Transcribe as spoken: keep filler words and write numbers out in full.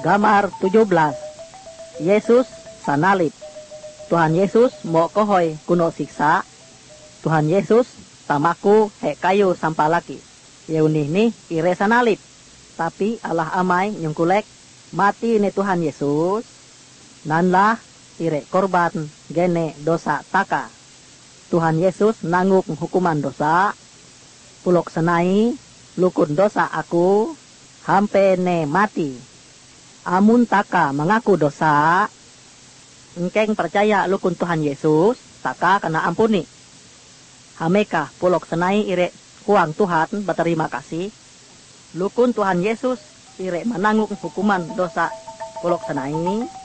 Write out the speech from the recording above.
Gambar tujuh belas. Yesus sanalip. Tuhan Yesus mau kohoy kuno siksa. Tuhan Yesus tamaku hek kayu sampalaki. Yeunih nih ire sanalip. Tapi Allah amai nyungkulek mati ni Tuhan Yesus. Nanlah ire korban gene dosa taka. Tuhan Yesus nanggung hukuman dosa. Pulok senai lukun dosa aku hampe ne mati. Amun taka mengaku dosa, engkeng percaya lukun Tuhan Yesus, taka kena ampuni. Hameka pulok senai ire kuang Tuhan berterima kasih. Lukun Tuhan Yesus ire menanggung hukuman dosa pulok senai.